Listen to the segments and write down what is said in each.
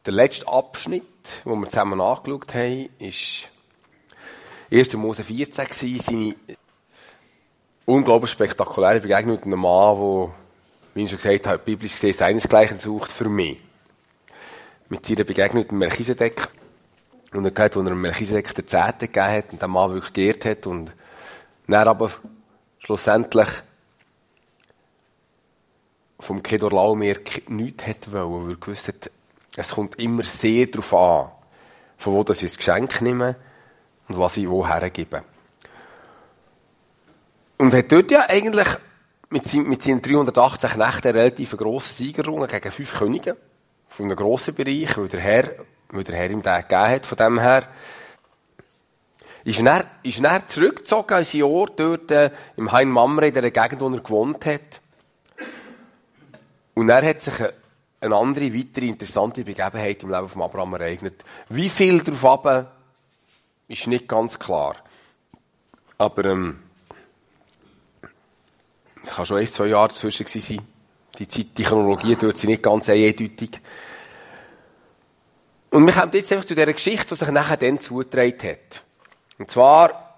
Der letzte Abschnitt, den wir zusammen angeschaut haben, war 1. Mose 14, seine unglaublich spektakuläre Begegnung mit einem Mann, der, wie ich schon gesagt habe, biblisch gesehen seinesgleichen sucht für mich. Mit seiner Begegnung mit dem Melchisedek. Und er gehört, wo er dem Melchisedek den Zehnten gegeben hat und den Mann wirklich geehrt hat und dann aber schlussendlich vom Kedorlaomer nichts hätte wollen, weil er gewusst hat, es kommt immer sehr darauf an, von wo ich das Geschenk nehme und was ich woher gebe. Und hat dort ja eigentlich mit seinen 318 Knechten einen relativ grossen Sieg errungen gegen 5 Könige von einem grossen Bereich, weil der Herr ihm den gegeben hat. Von dem her ist er zurückgezogen in sein Ort dort im Hain Mamre, in der Gegend, wo er gewohnt hat. Und er hat sich eine andere, weitere interessante Begebenheit im Leben von Abraham ereignet. Wie viel darauf ab, ist nicht ganz klar. Aber es kann schon 1-2 Jahre dazwischen sein. Die Chronologie dort sind nicht ganz eindeutig. Und wir kommen jetzt einfach zu dieser Geschichte, die sich nachher dann zugetragen hat. Und zwar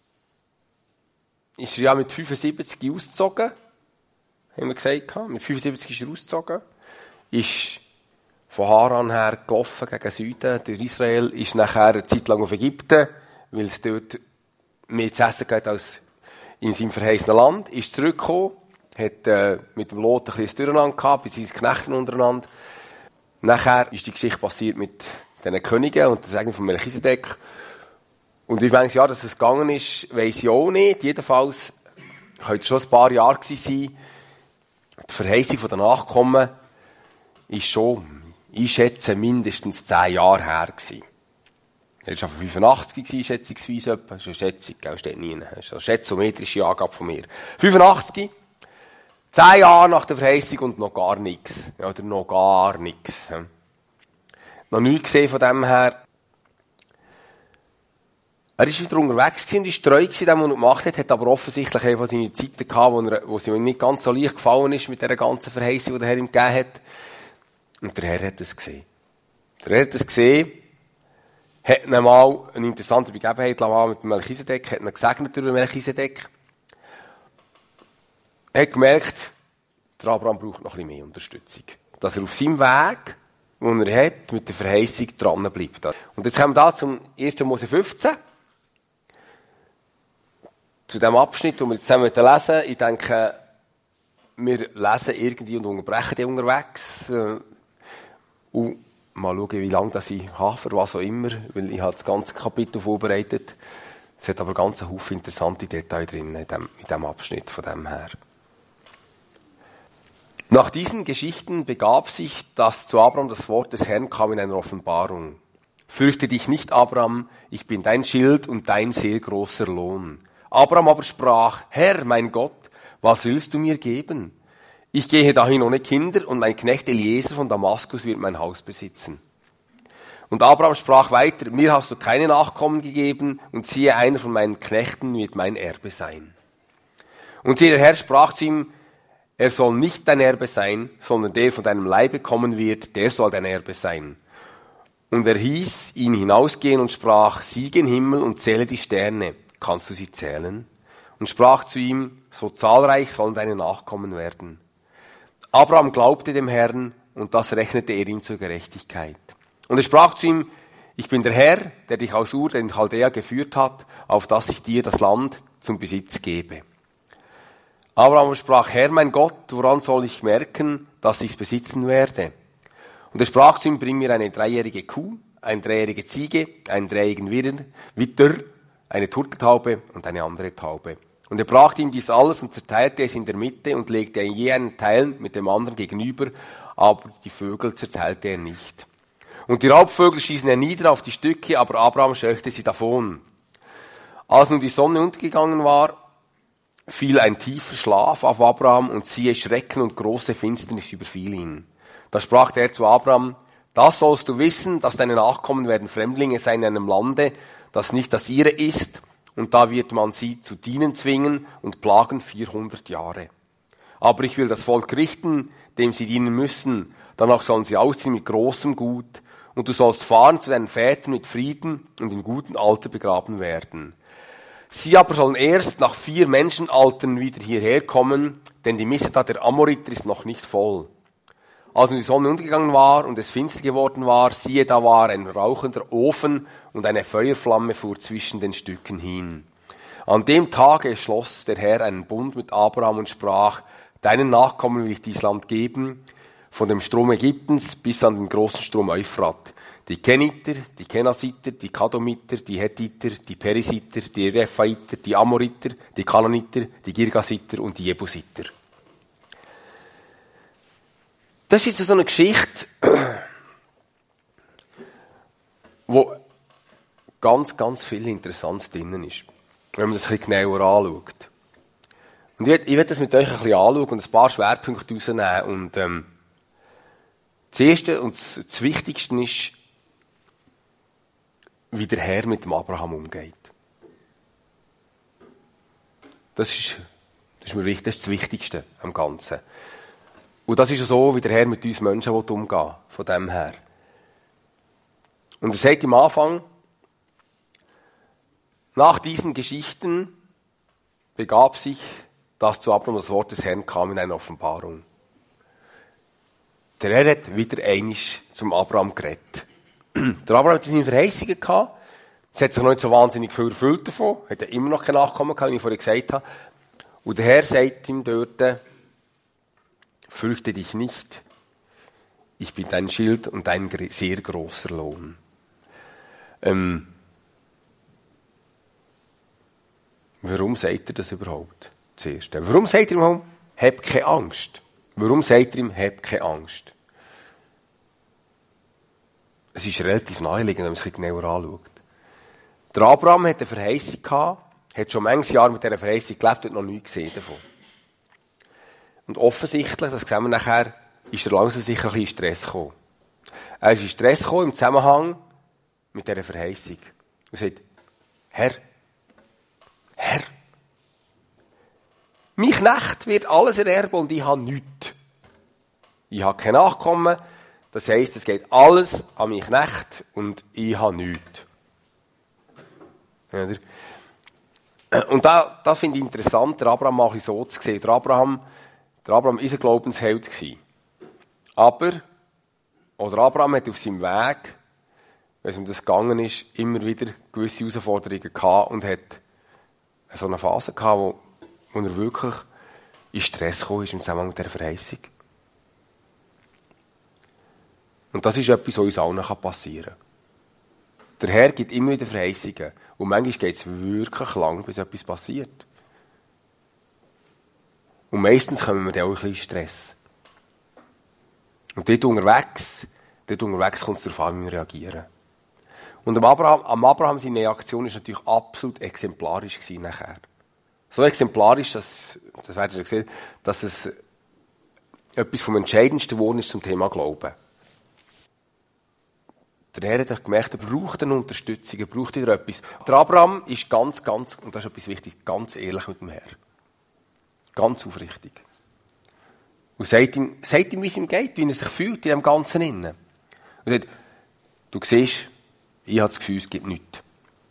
ist er ja mit 75 ausgezogen. Haben wir gesagt. Mit 75 ist er ausgezogen. Ist von Haran her gelaufen gegen Süden. Durch Israel ist nachher eine Zeit lang auf Ägypten, weil es dort mehr zu essen geht als in seinem verheißenen Land. Ist zurückgekommen, hat mit dem Lot ein bisschen Durcheinander gehabt, bei seinen Knechten untereinander. Nachher ist die Geschichte passiert mit diesen Königen und der Segen von Melchisedek. Und wie manches Jahr dass es gegangen ist, weiss ich auch nicht. Jedenfalls könnte es schon ein paar Jahre gewesen sein. Die Verheißung der Nachkommen ist schon, ich schätze, mindestens 10 Jahre her gewesen. Er war auf 85 schätzungsweise etwa. Das ist eine Schätzung, steht nie. Das ist eine schätzometrische Angabe von mir. 85, 10 Jahre nach der Verheißung und noch gar nichts. Ja, oder noch gar nichts. Noch nichts gesehen von dem her. Er war wieder unterwegs und war treu in dem, was er gemacht hat aber offensichtlich einfach seine Zeiten gehabt, wo es ihm nicht ganz so leicht gefallen ist mit dieser ganzen Verheißung, die der Herr ihm gegeben hat. Und der Herr hat es gesehen. Der Herr hat es gesehen, hat ihn mal eine interessante Begebenheit mit dem Melchisedek, hat ihn gesegnet durch den Melchisedek. Er hat gemerkt, der Abraham braucht noch ein bisschen mehr Unterstützung. Dass er auf seinem Weg, den er hat, mit der Verheißung dran bleibt. Und jetzt kommen wir da zum 1. Mose 15. Zu dem Abschnitt, den wir jetzt zusammen lesen. Ich denke, wir lesen irgendwie und unterbrechen die unterwegs. Und mal schauen, wie lange das ich habe, für was auch immer, weil ich habe das ganze Kapitel vorbereitet. Es hat aber ganz einen Haufen interessante Details drin in diesem Abschnitt von dem her. Nach diesen Geschichten begab sich, dass zu Abraham das Wort des Herrn kam in einer Offenbarung. Fürchte dich nicht, Abraham, ich bin dein Schild und dein sehr großer Lohn. Abraham aber sprach, Herr, mein Gott, was willst du mir geben? Ich gehe dahin ohne Kinder und mein Knecht Eliezer von Damaskus wird mein Haus besitzen. Und Abraham sprach weiter, mir hast du keine Nachkommen gegeben und siehe, einer von meinen Knechten wird mein Erbe sein. Und siehe, der Herr sprach zu ihm, er soll nicht dein Erbe sein, sondern der von deinem Leibe kommen wird, der soll dein Erbe sein. Und er hieß ihn hinausgehen und sprach, sieh gen Himmel und zähle die Sterne, kannst du sie zählen? Und sprach zu ihm, so zahlreich sollen deine Nachkommen werden. Abraham glaubte dem Herrn und das rechnete er ihm zur Gerechtigkeit. Und er sprach zu ihm, ich bin der Herr, der dich aus Ur in Chaldea geführt hat, auf dass ich dir das Land zum Besitz gebe. Abraham sprach, Herr mein Gott, woran soll ich merken, dass ich es besitzen werde? Und er sprach zu ihm, bring mir eine 3-jährige Kuh, eine 3-jährige Ziege, einen 3-jährigen Witter, eine Turteltaube und eine andere Taube. Und er brachte ihm dies alles und zerteilte es in der Mitte und legte je einen Teil mit dem anderen gegenüber, aber die Vögel zerteilte er nicht. Und die Raubvögel schießen er nieder auf die Stücke, aber Abraham scheuchte sie davon. Als nun die Sonne untergegangen war, fiel ein tiefer Schlaf auf Abraham und siehe, Schrecken und große Finsternis überfiel ihn. Da sprach er zu Abraham, das sollst du wissen, dass deine Nachkommen werden Fremdlinge sein in einem Lande, das nicht das ihre ist, und da wird man sie zu dienen zwingen und plagen 400 Jahre. Aber ich will das Volk richten, dem sie dienen müssen, danach sollen sie ausziehen mit großem Gut, und du sollst fahren zu deinen Vätern mit Frieden und in gutem Alter begraben werden. Sie aber sollen erst nach 4 Menschenaltern wieder hierher kommen, denn die Missetat der Amoriter ist noch nicht voll. Als die Sonne untergegangen war und es finster geworden war, siehe, da war ein rauchender Ofen und eine Feuerflamme fuhr zwischen den Stücken hin. An dem Tage schloss der Herr einen Bund mit Abraham und sprach, deinen Nachkommen will ich dieses Land geben, von dem Strom Ägyptens bis an den großen Strom Euphrat. Die Keniter, die Kenasiter, die Kadomiter, die Hethiter, die Perisiter, die Rephaiter, die Amoriter, die Kananiter, die Girgasiter und die Jebusiter. Das ist jetzt so eine Geschichte, wo ganz, ganz viel Interessantes drin ist, wenn man das ein bisschen genauer anschaut. Und ich werde das mit euch ein bisschen anschauen und ein paar Schwerpunkte rausnehmen. Und das Erste und das Wichtigste ist, wie der Herr mit dem Abraham umgeht. Das ist mir wichtig, das ist das Wichtigste am Ganzen. Und das ist so, wie der Herr mit uns Menschen umgehen will, von dem her. Und er sagt am Anfang, nach diesen Geschichten begab sich, dass zu Abraham das Wort des Herrn kam in eine Offenbarung. Der Herr hat wieder einmal zum Abraham geredet. Der Abraham hat seine Verheißungen gehabt. Es hat sich noch nicht so wahnsinnig viel erfüllt davon. Er hat immer noch keine Nachkommen gehabt, wie ich vorhin gesagt habe. Und der Herr sagt ihm dort, fürchte dich nicht. Ich bin dein Schild und dein sehr großer Lohn. Warum sagt er das überhaupt? Zuerst. Warum sagt er ihm, hab keine Angst? Warum sagt er ihm, hab keine Angst? Es ist relativ naheliegend, wenn man es ein bisschen genauer anschaut. Der Abraham hat eine Verheißung gehabt, hat schon manches Jahr mit dieser Verheißung gelebt und noch nichts gesehen davon. Und offensichtlich, das sehen wir nachher, ist er langsam sicher ein bisschen in Stress gekommen. Er ist in Stress gekommen im Zusammenhang mit dieser Verheißung. Er sagt, Herr, mein Knecht wird alles ererben und ich habe nichts. Ich habe keine Nachkommen, das heisst, es geht alles an meinen Knecht und ich habe nichts. Und da finde ich interessant, der Abraham mal ein bisschen so zu sehen. Der Abraham war ein Glaubensheld gewesen. Aber Abraham hat auf seinem Weg, wenn es um das gegangen ist, immer wieder gewisse Herausforderungen gehabt und hat so eine Phase gehabt, wo er wirklich in Stress gekommen ist im Zusammenhang mit dieser Verheißung. Und das ist etwas, was uns allen passieren kann. Der Herr gibt immer wieder Verheißungen. Und manchmal geht es wirklich lang, bis etwas passiert. Und meistens kommen wir dann auch ein bisschen in Stress. Und dort unterwegs kommt es darauf an, wie wir reagieren. Und am Abraham seine Reaktion war natürlich absolut exemplarisch gewesen nachher. So exemplarisch, das werdet ihr sehen, dass es etwas vom Entscheidendsten geworden ist zum Thema Glauben. Der Herr hat gemerkt, er braucht eine Unterstützung, er braucht wieder etwas. Der Abraham ist ganz, und das ist etwas wichtig, ganz ehrlich mit dem Herrn. Ganz aufrichtig. Und sagt ihm, wie es ihm geht, wie er sich fühlt in dem Ganzen innen. Und sagt, du siehst, ich habe das Gefühl, es gibt nichts.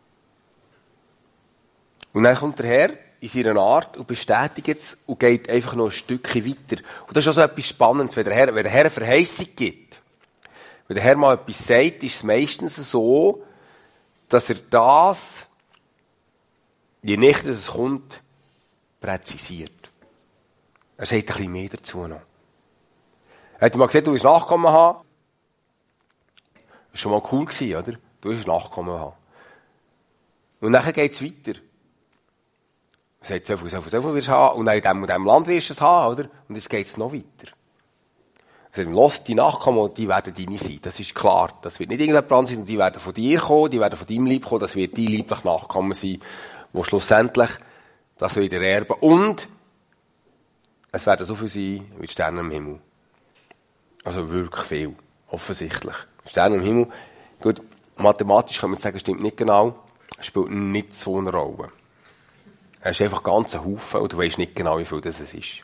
Und dann kommt der Herr in seiner Art und bestätigt es und geht einfach noch ein Stückchen weiter. Und das ist also etwas Spannendes, wenn der Herr eine Verheißung gibt. Wenn der Herr mal etwas sagt, ist es meistens so, dass er das, je näher es kommt, präzisiert. Er sagt ein bisschen mehr dazu noch. Er hat mal gesagt, du willst Nachkommen haben. Das war schon mal cool gewesen, oder? Du willst Nachkommen haben. Und dann geht es weiter. Er sagt, so viel wirst du haben. Und dann in diesem Land wirst du es haben, oder? Und jetzt geht es noch weiter. Er sagt, lass die Nachkommen, die werden deine sein. Das ist klar. Das wird nicht irgendjemand sein, die werden von dir kommen, die werden von deinem Leib kommen, das wird dein leiblich Nachkommen sein, wo schlussendlich das wieder erben. Und es werden so viel sein wie die Sterne im Himmel. Also wirklich viel, offensichtlich. Sterne im Himmel, gut, mathematisch kann man sagen, stimmt nicht genau, spielt nicht so eine Rolle. Es ist einfach ganz ein Haufen und du weisst nicht genau, wie viel das ist.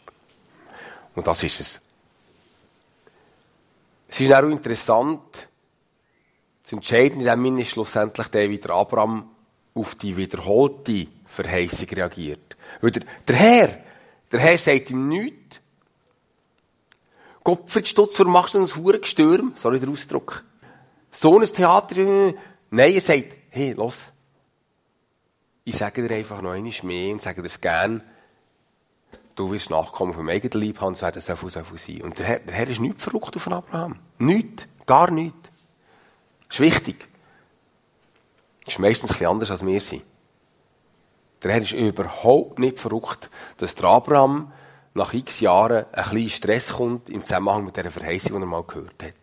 Und das ist es. Es ist auch interessant, Das Entscheidende in dem Sinne ist schlussendlich der, wie der Abraham auf die wiederholte Verheißung reagiert. Weil der Herr sagt ihm nichts. Gottfried Stutzer, machst du ein Hurengestürm? Sorry, der Ausdruck. So ein Theater. Nein, er sagt, hey, los. Ich sage dir einfach noch einmal mehr und sage dir es gern. Du wirst Nachkommen vom eigenen Leib haben, es werden so viel sein. Und der Herr ist nichts verrückt auf Abraham. Nichts. Gar nichts. Das ist wichtig. Das ist meistens ein bisschen anders, als wir sind. Der Herr ist überhaupt nicht verrückt, dass der Abraham nach x Jahren ein bisschen Stress kommt im Zusammenhang mit dieser Verheißung, die er mal gehört hat.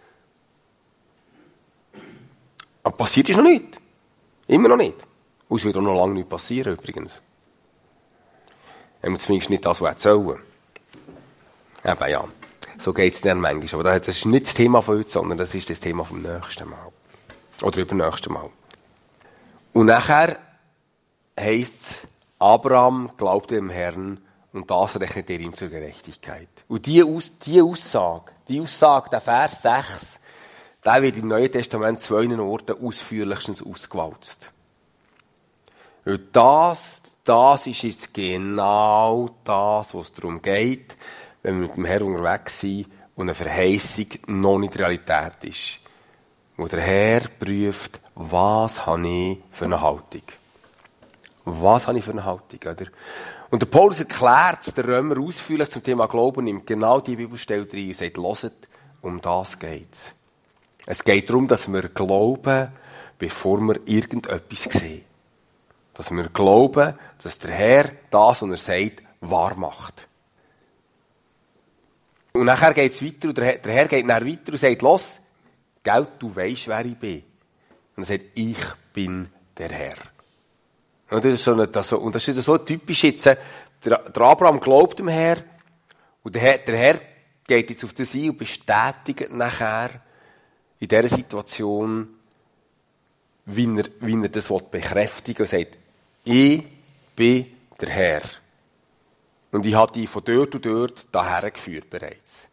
Aber passiert ist noch nicht. Immer noch nicht. Und es wird auch noch lange nicht passieren, übrigens. Zumindest nicht das, was er sollen. Eben, ja. So geht es dann manchmal. Aber das ist nicht das Thema von heute, sondern das ist das Thema vom nächsten Mal. Oder übernächsten Mal. Und nachher heisst es, Abraham glaubte dem Herrn und das rechnet er ihm zur Gerechtigkeit. Und die Aussage, der Vers 6, der wird im Neuen Testament 2 Orten ausführlichstens ausgewalzt. Weil das ist jetzt genau das, was es darum geht, wenn wir mit dem Herrn unterwegs sind und eine Verheißung noch nicht Realität ist. Wo der Herr prüft, was habe ich für eine Haltung. Was habe ich für eine Haltung, oder? Und der Paulus erklärt es den Römer ausführlich zum Thema Glauben, nimmt genau die Bibelstelle rein und sagt, hört, um das geht's. Es geht darum, dass wir glauben, bevor wir irgendetwas sehen. Dass wir glauben, dass der Herr das, was er sagt, wahr macht. Und nachher geht es weiter, und der Herr geht dann weiter und sagt, los, gell, du weisst, wer ich bin. Und er sagt, ich bin der Herr. Und das ist so typisch jetzt. Der Abraham glaubt dem Herr, und der Herr geht jetzt auf das ein und bestätigt nachher in dieser Situation, wie er das bekräftigen will, und sagt, ich bin der Herr. Und ich habe dich von dort und dort daher geführt bereits.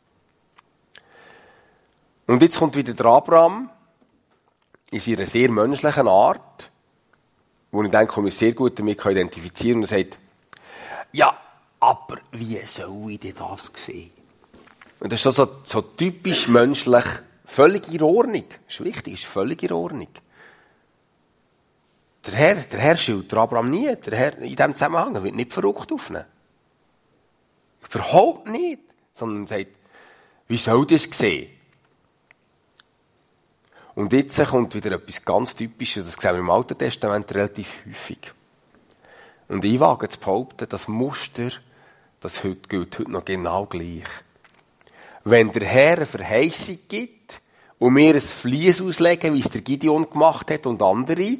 Und jetzt kommt wieder der Abraham in seiner sehr menschlichen Art, wo ich denke, ich mich sehr gut damit identifizieren kann, und er sagt, ja, aber wie soll ich denn das sehen? Und das ist so typisch menschlich, völlig in Ordnung. Das ist wichtig, ist völlig in Ordnung. Der Herr schilt Abraham nie. Der Herr in diesem Zusammenhang wird nicht verrückt aufnehmen. Überhaupt nicht. Sondern sagt, wie soll das sehen? Und jetzt kommt wieder etwas ganz Typisches, das sehen wir im Alten Testament relativ häufig. Und ich wage zu behaupten, das Muster, das gilt heute noch genau gleich. Wenn der Herr eine Verheißung gibt und wir ein Vlies auslegen, wie es der Gideon gemacht hat und andere,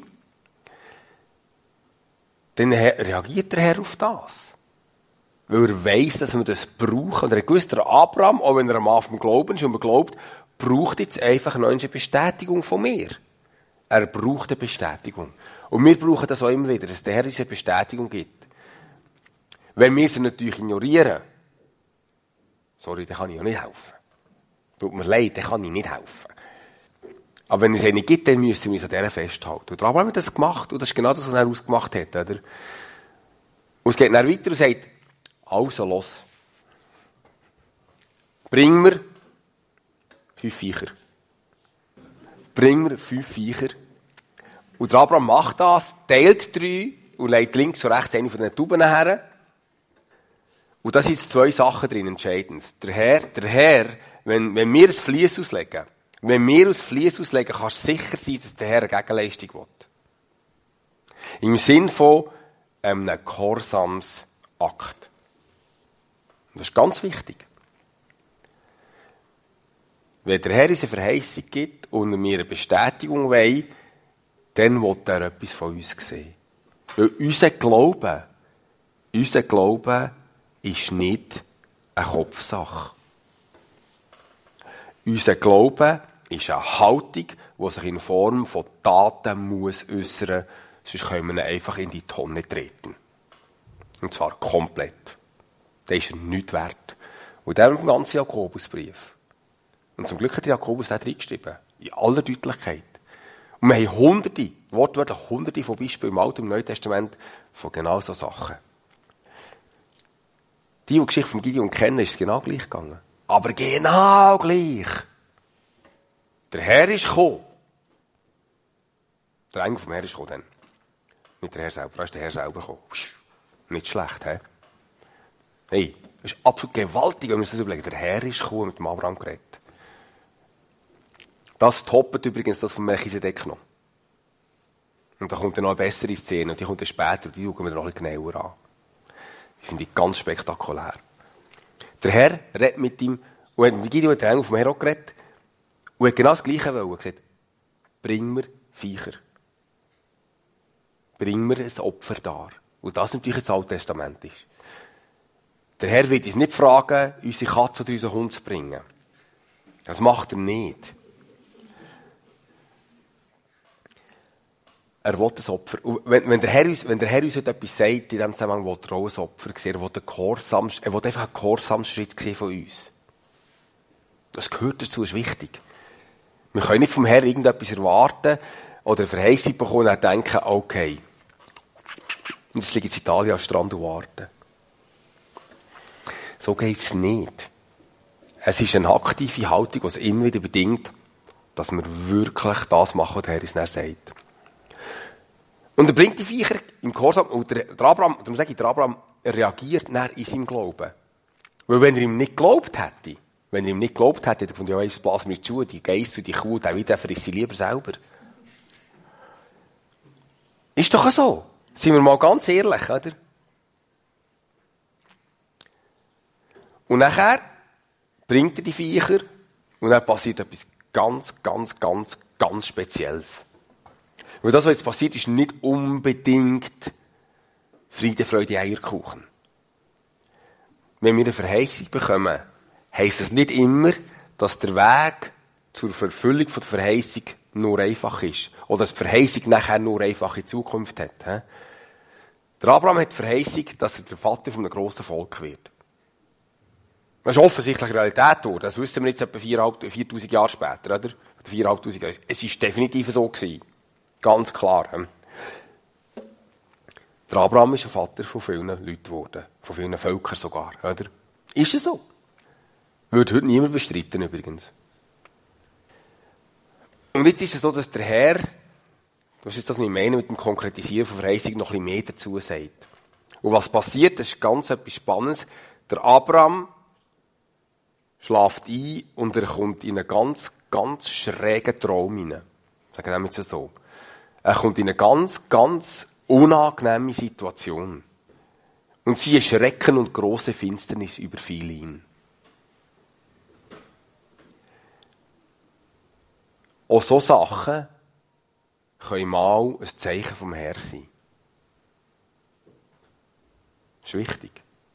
dann reagiert der Herr auf das. Weil er weiss, dass wir das brauchen. Und er gewusst, der Abraham, auch wenn er am Anfang Glauben ist und man glaubt, braucht jetzt einfach eine Bestätigung von mir. Er braucht eine Bestätigung. Und wir brauchen das auch immer wieder, dass der Herr uns eine Bestätigung gibt. Wenn wir sie natürlich ignorieren, sorry, dann kann ich ja nicht helfen. Tut mir leid, dann kann ich nicht helfen. Aber wenn es sie nicht gibt, dann müssen wir uns an dieser festhalten. Und Abraham hat das gemacht, und das ist genau das, was er ausgemacht hat. Oder? Und es geht dann weiter und sagt, also los. Bring mir 5 Viecher. Bring mir 5 Viecher. Und der Abraham macht das, teilt 3 und legt links und rechts eine von den Tauben her. Und da sind jetzt 2 Sachen drin, entscheidend. Der Herr, wenn wir ein Vlies auslegen, kannst du sicher sein, dass der Herr eine Gegenleistung will. Im Sinn von einem Gehorsamsakt. Und das ist ganz wichtig. Wenn der Herr uns eine Verheißung gibt und wir eine Bestätigung wollen, dann will er etwas von uns sehen. Weil unser Glaube ist nicht eine Kopfsache. Unser Glaube ist eine Haltung, die sich in Form von Taten muss äußern, sonst können wir ihn einfach in die Tonne treten. Und zwar komplett. Der ist er nichts wert. Und der ganze Jakobusbrief. Und zum Glück hat Jakobus das reingeschrieben. In aller Deutlichkeit. Und wir haben hunderte, wortwörtlich hunderte von Beispielen im Alten und im Neuen Testament von genau so Sachen. Die Geschichte von Gideon kennen, ist es genau gleich gegangen. Aber genau gleich. Der Herr ist gekommen. Der Engel vom Herr ist gekommen dann. Nicht der Herr selber, da ist der Herr selber gekommen. Nicht schlecht, hä? Hey, das ist absolut gewaltig, wenn man sich das überlegt. Der Herr ist gekommen, mit dem Abraham geredet. Das toppt übrigens das von Melchisedek noch. Und da kommt dann noch eine bessere Szene, und die kommt dann später, und die schauen wir noch ein bisschen genauer an. Die finde ich ganz spektakulär. Der Herr redet mit ihm, und mit Gideon hat der Engel vom Herr auch geredet, und hat genau das Gleiche wollen. Er hat gesagt, bring mir Viecher. Bring mir ein Opfer dar. Und das natürlich das Alte Testament ist. Der Herr wird uns nicht fragen, unsere Katze oder unseren Hund zu bringen. Das macht er nicht. Er will ein Opfer. Und wenn der Herr uns heute etwas sagt, in diesem Zusammenhang, will er auch ein Opfer sehen. Er will einfach einen Gehorsamsschritt sehen von uns. Das gehört dazu, ist wichtig. Wir können nicht vom Herrn irgendetwas erwarten oder eine Verheißung bekommen und dann denken, okay, und jetzt liege ich in Italien am Strand und warte. So geht es nicht. Es ist eine aktive Haltung, die es immer wieder bedingt, dass wir wirklich das machen, was der Herr uns dann sagt. Und er bringt die Viecher im Gehorsam, und der Abraham reagiert dann in seinem Glauben. Weil wenn er ihm nicht geglaubt hätte, hätte er gefunden, ja, jetzt blasen wir die Schuhe, die Geiss und die Kuh, der frisst sie lieber selber. Ist doch so. Sind wir mal ganz ehrlich, oder? Und nachher bringt er die Viecher und dann passiert etwas ganz Spezielles. Weil das, was jetzt passiert, ist nicht unbedingt Friede, Freude, Eierkuchen. Wenn wir eine Verheißung bekommen, heisst das nicht immer, dass der Weg zur Erfüllung der Verheißung nur einfach ist. Oder dass die Verheißung nachher nur einfache Zukunft hat. Der Abraham hat die Verheißung, dass er der Vater von einem grossen Volk wird. Das ist offensichtlich Realität geworden. Das wissen wir jetzt etwa 4'000 Jahre später, oder? 4'500 Jahre. Es ist definitiv so gewesen. Ganz klar. Der Abraham ist ein Vater von vielen Leuten geworden. Von vielen Völkern sogar, oder? Ist es so? Würde heute niemand bestreiten, übrigens. Und jetzt ist es so, dass der Herr, das ist das, was ich meine, mit dem Konkretisieren von Verheißung noch ein bisschen mehr dazu sagt. Und was passiert, das ist ganz etwas Spannendes. Der Abraham schläft ein und er kommt in einen ganz schrägen Traum hinein. Sagen wir jetzt so. Er kommt in eine ganz unangenehme Situation. Und siehe Schrecken und grosse Finsternis überfiel ihn. Auch so Sachen können mal ein Zeichen vom Herrn sein. Das ist wichtig.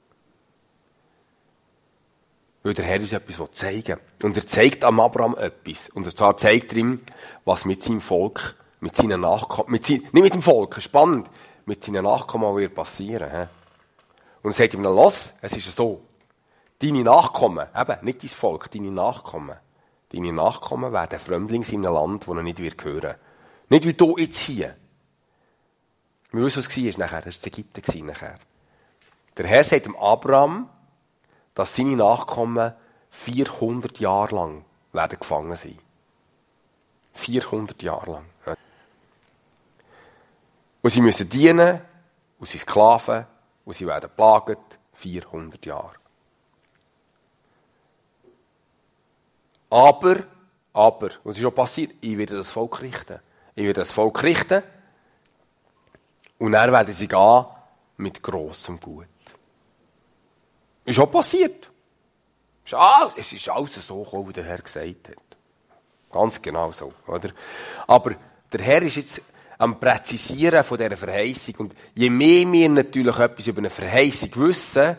Weil der Herr uns etwas zeigen will. Und er zeigt am Abraham etwas. Und zwar zeigt er ihm, was mit seinem Volk, mit seinen Nachkommen, nicht mit dem Volk, spannend, mit seinen Nachkommen wird passieren. Und er sagt ihm dann, los, es ist so. Deine Nachkommen, eben, nicht dein Volk, deine Nachkommen werden Fremdling sein in einem Land, das er nicht hören wird. Nicht wie du jetzt hier. Wir wissen, was es war nachher. Das war Ägypten nachher. Der Herr sagt dem Abraham, dass seine Nachkommen 400 Jahre lang werden gefangen sein. 400 Jahre lang. Und sie müssen dienen, und sie Sklaven, und sie werden plaget 400 Jahre. Aber, was ist schon passiert? Ich werde das Volk richten. Und dann werden sie gehen mit grossem Gut. Ist auch passiert. Es ist alles so gekommen, wie der Herr gesagt hat. Ganz genau so, oder? Aber der Herr ist jetzt am Präzisieren von dieser Verheißung. Und je mehr wir natürlich etwas über eine Verheißung wissen,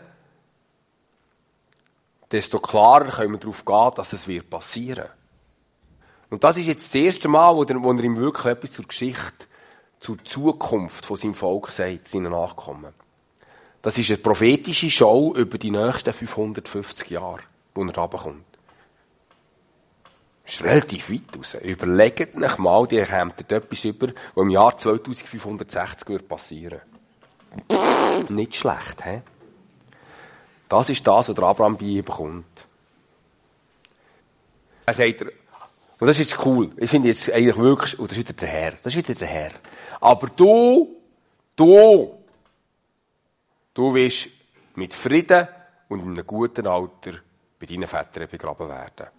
desto klarer können wir darauf gehen, dass es wird passieren. Und das ist jetzt das erste Mal, wo er ihm wirklich etwas zur Geschichte, zur Zukunft von seinem Volk sagt, seinen Nachkommen. Das ist eine prophetische Show über die nächsten 550 Jahre, wo er runterkommt. Das ist relativ weit raus. Überlegt euch mal, ihr kommt etwas über, was im Jahr 2560 wird passieren. Nicht schlecht, hä? Das ist das, was der Abraham bei ihm bekommt. Er sagt, und das ist jetzt cool, ich finde jetzt eigentlich wirklich, das ist wieder der Herr, Aber du wirst mit Frieden und in einem guten Alter bei deinen Vätern begraben werden.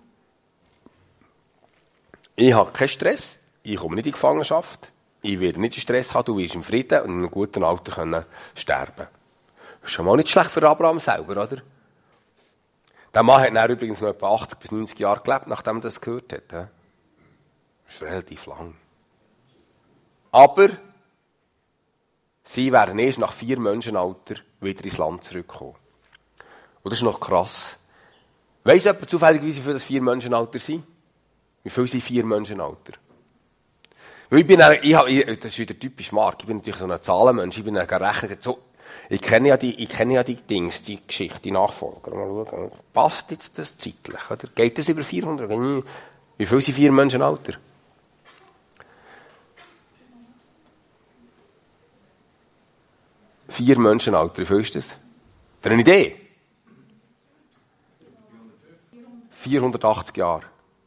Ich habe keinen Stress, ich komme nicht in Gefangenschaft, ich werde nicht Stress haben, du wirst im Frieden und in einem guten Alter können sterben. Das ist schon mal nicht schlecht für Abraham selber, oder? Der Mann hat dann übrigens noch etwa 80 bis 90 Jahre gelebt, nachdem er das gehört hat. Das ist relativ lang. Aber sie werden erst nach 4 Menschenalter wieder ins Land zurückkommen. Und das ist noch krass. Weiss jemand zufällig, wie viele das 4 Menschenalter sind? Wie viele sind 4 Menschenalter? Weil das ist wieder typisch Mark, ich bin natürlich so ein Zahlenmensch, ich bin dann gerechnet, so, ich kenne ja die Dings, die Geschichte, die Nachfolger. Mal schauen, passt jetzt das zeitlich, oder? Geht das über 400? Wie viele sind 4 Menschenalter? Vier Menschenalter, wie viel ist das? Habt ihr eine Idee? 480 Jahre.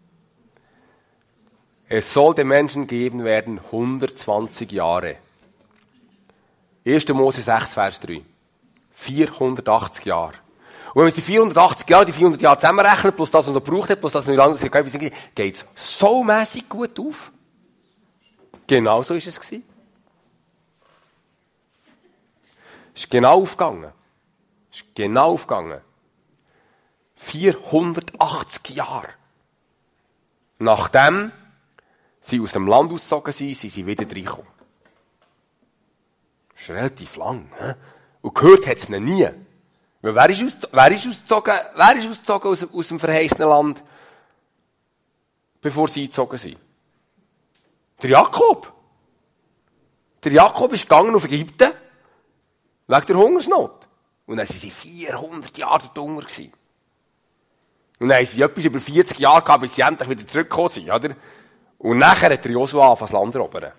Es soll den Menschen geben werden 120 Jahre. 1. Mose 6, Vers 3. 480 Jahre. Und wenn man die 480 Jahre, die 400 Jahre zusammenrechnet, plus das, was er gebraucht hat, plus das, was er lange gegeben hat, geht es so mässig gut auf. Genau so war es. Es ist genau aufgegangen. 480 Jahre. Nachdem sie aus dem Land ausgezogen sind, sind sie wieder reingekommen. Das ist relativ lang. He? Und gehört hat es noch nie. Weil wer ist ausgezogen aus dem verheißenen Land, bevor sie eingezogen sind? Der Jakob. Der Jakob ist gegangen auf Ägypten, wegen der Hungersnot. Und dann waren sie 400 Jahre dort Hunger gewesen. Und dann haben sie etwas über 40 Jahre gehabt, bis sie endlich wieder zurückgekommen sind, oder? Und nachher hat der Josua angefangen, das Land erobern.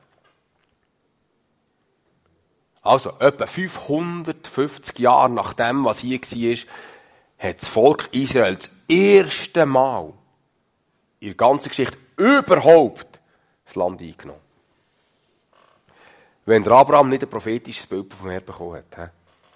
Also, etwa 550 Jahre nach dem, was hier war, hat das Volk Israel das erste Mal in der ganzen Geschichte überhaupt das Land eingenommen. Wenn der Abraham nicht ein prophetisches Bild vom Herrn bekommen hat. He?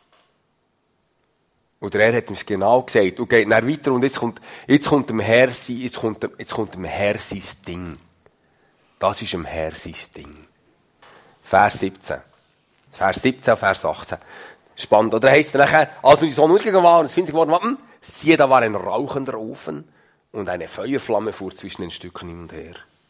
Und der Herr hat ihm es genau gesagt. Und geht dann weiter und jetzt kommt dem Herr dem Herr sein Ding. Das ist dem Herr sein Ding. Vers 17. Vers 17, Vers 18. Spannend. Oder heisst es nachher, als nun die Sonne untergegangen war und es finster geworden war, siehe, da war ein rauchender Ofen und eine Feuerflamme fuhr zwischen den Stücken hin und her.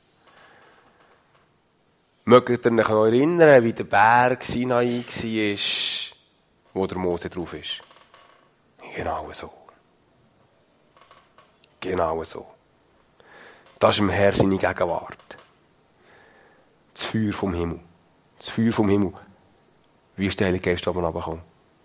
Mögt ihr euch noch erinnern, wie der Berg Sinai war, wo der Mose drauf ist? Genau so. Genau so. Das ist dem Herr seine Gegenwart. Das Feuer vom Himmel. Das Feuer vom Himmel. Wie ist der Heilige Geist oben runtergekommen?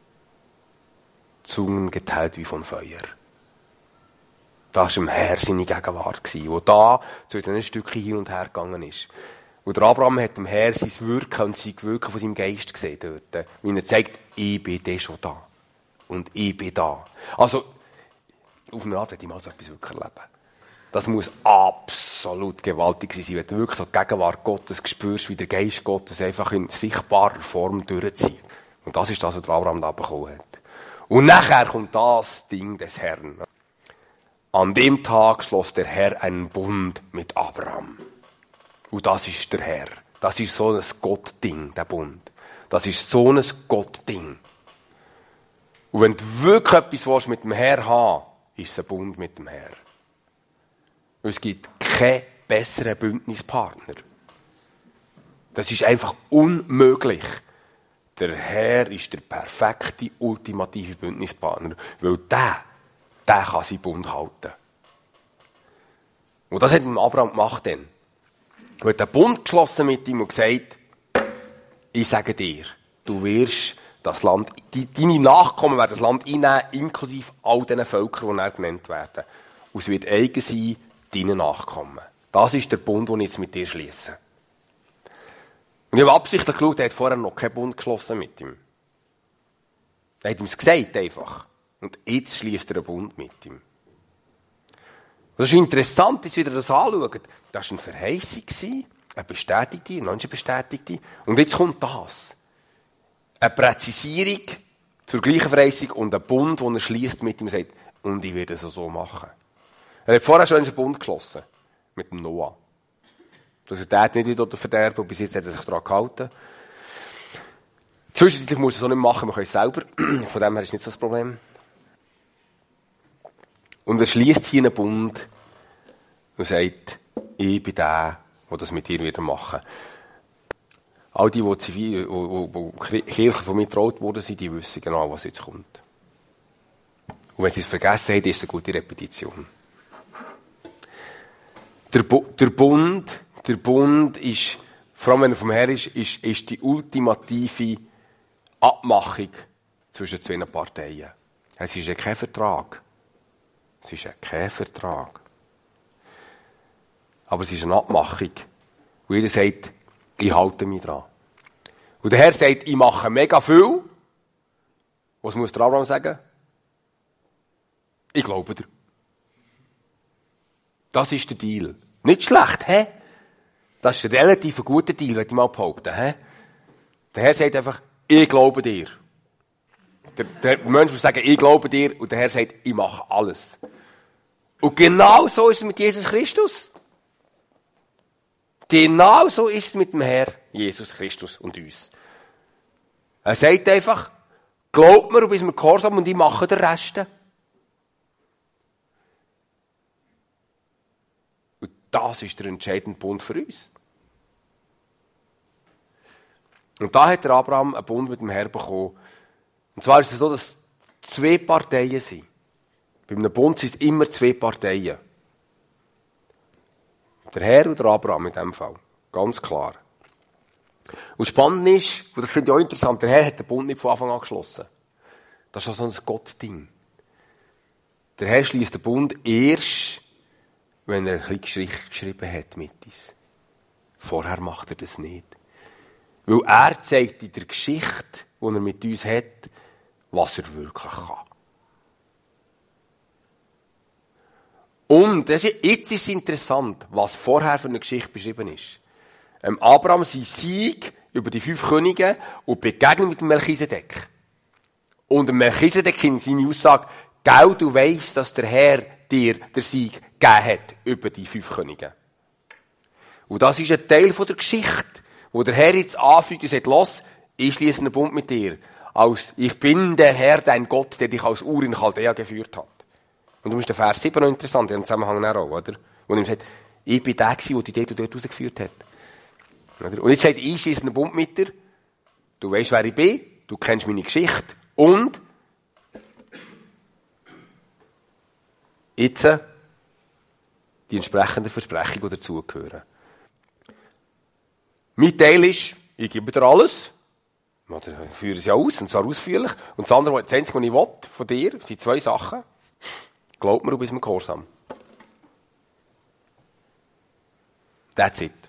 Zungen geteilt wie von Feuer. Das war dem Herr seine Gegenwart, wo da zu diesen Stückchen hin und her gegangen ist. Und der Abraham hat dem Herr sein Wirken und sein Wirken von seinem Geist gesehen dort. Wie er sagt, ich bin der schon da. Und ich bin da. Also, auf eine Art hätte ich mal so etwas wirklich erleben. Das muss absolut gewaltig sein, wenn du wirklich so die Gegenwart Gottes spürst, wie der Geist Gottes einfach in sichtbarer Form durchzieht. Und das ist das, was der Abraham da bekommen hat. Und nachher kommt das Ding des Herrn. An dem Tag schloss der Herr einen Bund mit Abraham. Und das ist der Herr. Das ist so ein Gott-Ding, der Bund. Das ist so ein Gott-Ding. Und wenn du wirklich etwas mit dem Herr haben willst, ist es ein Bund mit dem Herr. Es gibt keinen besseren Bündnispartner. Das ist einfach unmöglich. Der Herr ist der perfekte, ultimative Bündnispartner. Weil der kann seinen Bund halten. Und das hat Abraham gemacht dann. Er hat einen Bund geschlossen mit ihm und gesagt, ich sage dir, du wirst das Land, deine Nachkommen werden das Land einnehmen, inklusive all diesen Völkern, die genannt werden. Und es wird eigen sein deinen Nachkommen. Das ist der Bund, den ich jetzt mit dir schließe. Und ich habe absichtlich geschaut, er hat vorher noch keinen Bund geschlossen mit ihm. Er hat ihm es gesagt einfach. Und jetzt schließt er einen Bund mit ihm. Und das ist interessant, jetzt wieder das anschauen. Das war eine Verheißung, eine bestätigte, eine bestätigte. Und jetzt kommt das. Eine Präzisierung zur gleichen Verheißung und ein Bund, den er schließt mit ihm und sagt, und ich werde es so machen. Er hat vorher schon einen Bund geschlossen. Mit dem Noah. Dass er den nicht wieder verderben, und bis jetzt hat er sich daran gehalten. Zwischenzeitlich muss er es auch nicht machen, wir können es selber. Von dem her ist nicht so das Problem. Und er schließt hier einen Bund und sagt, ich bin der das mit dir wieder machen. All die Kirchen von mir getraut worden sind, die wissen genau, was jetzt kommt. Und wenn sie es vergessen haben, ist es eine gute Repetition. Der Bund ist, vor allem wenn er vom Herrn ist die ultimative Abmachung zwischen zwei Parteien. Es ist ja kein Vertrag. Es ist ja kein Vertrag. Aber es ist eine Abmachung. Und jeder sagt, ich halte mich dran. Und der Herr sagt, ich mache mega viel. Was muss der Abraham sagen? Ich glaube dir. Das ist der Deal. Nicht schlecht, hä? Das ist ein relativ guter Deal, würde ich mal behaupten, hä? Der Herr sagt einfach, ich glaube dir. Der Mensch muss sagen, ich glaube dir, und der Herr sagt, ich mache alles. Und genau so ist es mit Jesus Christus. Genau so ist es mit dem Herr Jesus Christus und uns. Er sagt einfach, glaubt mir, und bist mir gehorsam, und ich mache den Rest. Und das ist der entscheidende Bund für uns. Und da hat der Abraham einen Bund mit dem Herrn bekommen. Und zwar ist es so, dass zwei Parteien sind. Bei einem Bund sind es immer zwei Parteien. Der Herr und der Abraham in diesem Fall. Ganz klar. Und spannend ist, und das finde ich auch interessant, der Herr hat den Bund nicht von Anfang an geschlossen. Das ist also ein Gott-Ding. Der Herr schließt den Bund erst, wenn er ein bisschen Geschichte geschrieben hat mit uns. Vorher macht er das nicht. Weil er zeigt in der Geschichte, die er mit uns hat, was er wirklich kann. Und jetzt ist es interessant, was vorher für eine Geschichte beschrieben ist. Abraham sein Sieg über die 5 Könige und Begegnung mit dem Melchisedek. Und der Melchisedek in seiner Aussage, gell, du weisst, dass der Herr dir den Sieg gegeben hat über die 5 Könige. Und das ist ein Teil von der Geschichte, wo der Herr jetzt anfügt und sagt, los, ich schließe einen Bund mit dir. Ich bin der Herr, dein Gott, der dich aus Ur in Chaldea geführt hat. Und du musst den Vers 7 noch interessant, in dem Zusammenhang auch, oder? Wo ihm sagt, ich bin der gewesen, der dich dort rausgeführt hat. Oder? Und jetzt sagt, ich schließe einen Bund mit dir. Du weisst, wer ich bin. Du kennst meine Geschichte. Und jetzt die entsprechende Versprechung, die dazugehören. Mein Teil ist, ich gebe dir alles. Ich führe es ja aus, und zwar ausführlich. Und das andere, das Einzige, was ich will von dir, sind 2 Sachen. Glaub mir, du bist mir gehorsam. That's it.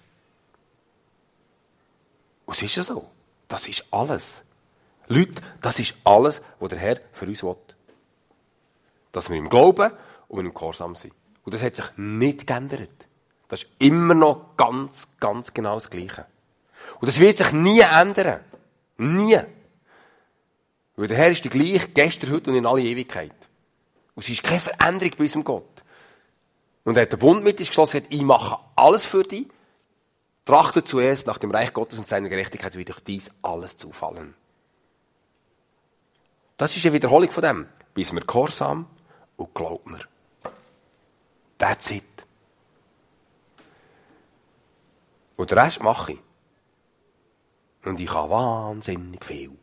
Und es ist ja so. Das ist alles. Leute, das ist alles, was der Herr für uns will. Dass wir ihm glauben und ihm gehorsam sind. Und das hat sich nicht geändert. Das ist immer noch ganz, ganz genau das Gleiche. Und das wird sich nie ändern. Nie. Weil der Herr ist der gleiche, gestern, heute und in alle Ewigkeit. Und es ist keine Veränderung bei unserem Gott. Und er hat den Bund mit uns geschlossen, hat, ich mache alles für dich. Trachte zuerst nach dem Reich Gottes und seiner Gerechtigkeit, wird durch dies alles zufallen. Das ist eine Wiederholung von dem. Bist mir gehorsam und glaub mir. That's it. Und den Rest mache ich. Und ich habe wahnsinnig viel.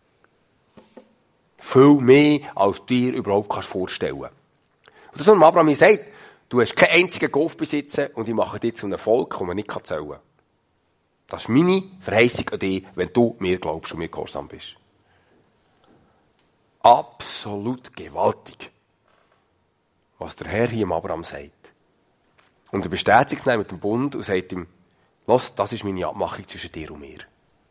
Viel mehr, als du dir überhaupt vorstellen kannst. Und das, was Abraham sagt, du hast keinen einzigen Golf besitzen und ich mache dich zu einem Volk, das man nicht zählen kann. Das ist meine Verheißung an dich, wenn du mir glaubst und mir gehorsam bist. Absolut gewaltig, was der Herr hier im Abraham sagt. Und er bestätigt es dann mit dem Bund und sagt ihm, los, das ist meine Abmachung zwischen dir und mir.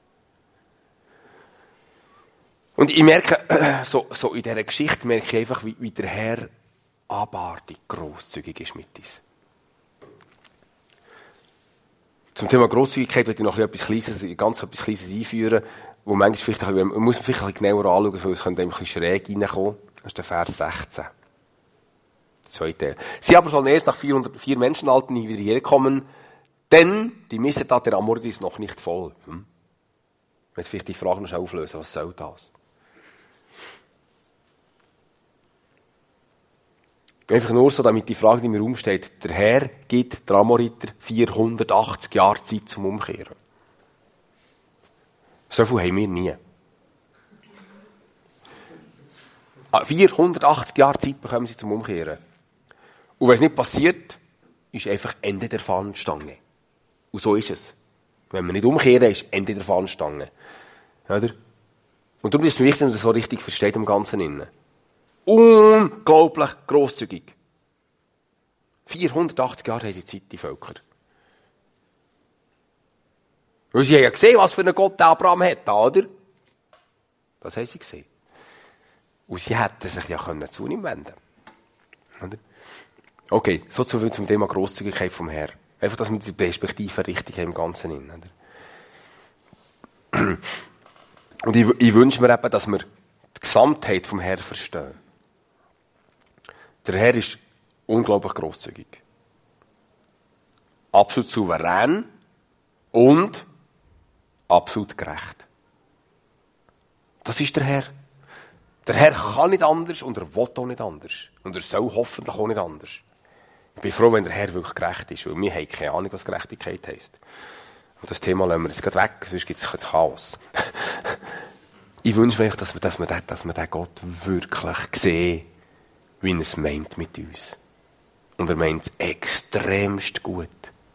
Und ich merke, so in dieser Geschichte merke ich einfach, wie der Herr abartig grosszügig ist mit uns. Zum Thema Grosszügigkeit möchte ich noch etwas Kleines einführen, wo manchmal man muss vielleicht ein bisschen genauer anschauen, weil es könnte ein bisschen schräg reinkommen. Das ist der Vers 16. Der zweite Teil. Sie aber sollen erst nach 404 Menschenalten nie wieder herkommen, denn die Missetat der Amoriter ist noch nicht voll. Ich möchte vielleicht die Frage noch auflösen, was soll das? Einfach nur so, damit die Frage, die mir rumsteht, der Herr gibt der Amoriter 480 Jahre Zeit zum Umkehren. So viel haben wir nie. 480 Jahre Zeit bekommen sie zum Umkehren. Und wenn es nicht passiert, ist einfach Ende der Fahnenstange. Und so ist es. Wenn wir nicht umkehren, ist Ende der Fahnenstange. Oder? Und darum ist es wichtig, dass man das so richtig versteht im Ganzen innen. Unglaublich grosszügig. 480 Jahre haben sie Zeit, die Völker. Weil sie haben ja gesehen, was für einen Gott der Abraham hat, oder? Das haben sie gesehen. Und sie hätten sich ja zu ihm wenden können. Okay, so zum Thema Grosszügigkeit vom Herrn. Einfach, dass wir die Perspektive richtig haben im Ganzen innen. Und ich wünsche mir eben, dass wir die Gesamtheit vom Herrn verstehen. Der Herr ist unglaublich grosszügig. Absolut souverän und absolut gerecht. Das ist der Herr. Der Herr kann nicht anders und er will auch nicht anders. Und er soll hoffentlich auch nicht anders. Ich bin froh, wenn der Herr wirklich gerecht ist, weil wir haben keine Ahnung, was Gerechtigkeit heisst. Und das Thema lassen wir jetzt gerade weg, sonst gibt es Chaos. Ich wünsche mir, dass wir den Gott wirklich sehen, wie er es meint mit uns. Und er meint es extremst gut.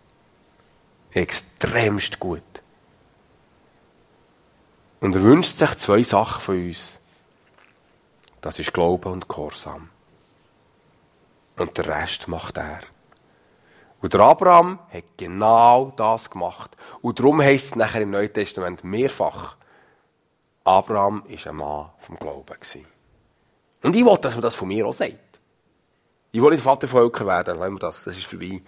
Extremst gut. Und er wünscht sich 2 Sachen von uns. Das ist Glaube und Gehorsam. Und der Rest macht er. Und der Abraham hat genau das gemacht. Und darum heisst es nachher im Neuen Testament mehrfach, Abraham war ein Mann vom Glauben. Und ich will, dass man das von mir auch sagt. Ich will nicht Vater von Völkern werden, lassen wir das ist vorbei.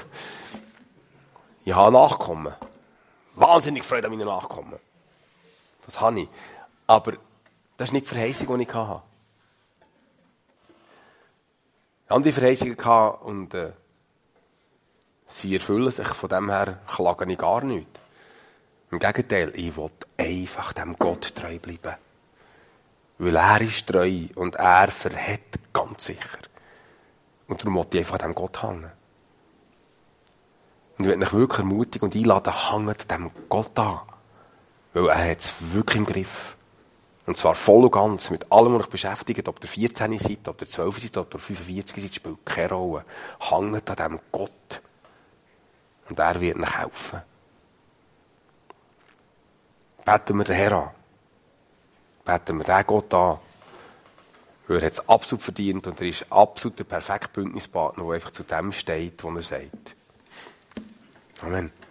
Ich habe Nachkommen. Wahnsinnig Freude an meinen Nachkommen. Das habe ich. Aber das ist nicht die Verheißung, die ich hatte. Ich hatte die Verheißungen und sie erfüllen sich. Von dem her klage ich gar nichts. Im Gegenteil, ich will einfach dem Gott treu bleiben. Weil er ist treu und er verhält ganz sicher. Und darum will ich einfach an dem Gott hängen. Und ich will mich wirklich ermutigen und einladen, hängt dem Gott an. Weil er hat es wirklich im Griff. Und zwar voll und ganz, mit allem, was euch beschäftigt, ob ihr 14 seid, ob ihr 12 seid, ob ihr 45 seid, spielt keine Rolle. Hängt an dem Gott. Und er wird euch helfen. Beten wir den Herrn an. Beten wir den Gott an. Weil er hat es absolut verdient und er ist absolut der perfekte Bündnispartner, der einfach zu dem steht, was er sagt. Amen.